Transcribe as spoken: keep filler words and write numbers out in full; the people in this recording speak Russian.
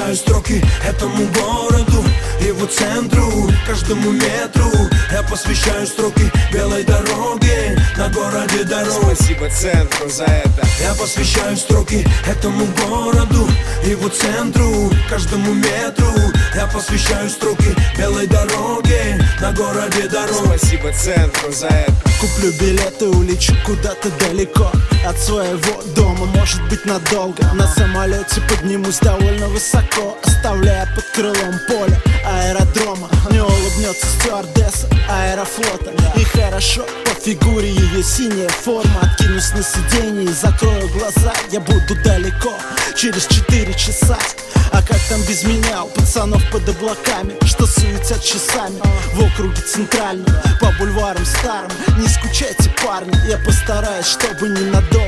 посвящаю строки этому городу, его центру, каждому метру. Я посвящаю строки белой дороге на городе дорог. Спасибо центру за это. Я посвящаю строки этому городу, его центру, каждому метру. Я посвящаю строки белой дороге на городе дорог. Спасибо центру за это. Куплю билеты, улечу куда-то далеко от своего дома, может быть надолго. На самолете поднимусь довольно высоко, оставляя под крылом поле аэродрома. Мне улыбнется стюардесса аэрофлота, и хорошо по фигуре ее синяя форма. Откинусь на сиденье и закрою глаза, я буду далеко через четыре часа. А как там без меня, у пацанов под облаками, что суетят часами в округе центральном, по бульварам старым. Не скучайте, парни, я постараюсь, чтобы ненадолго.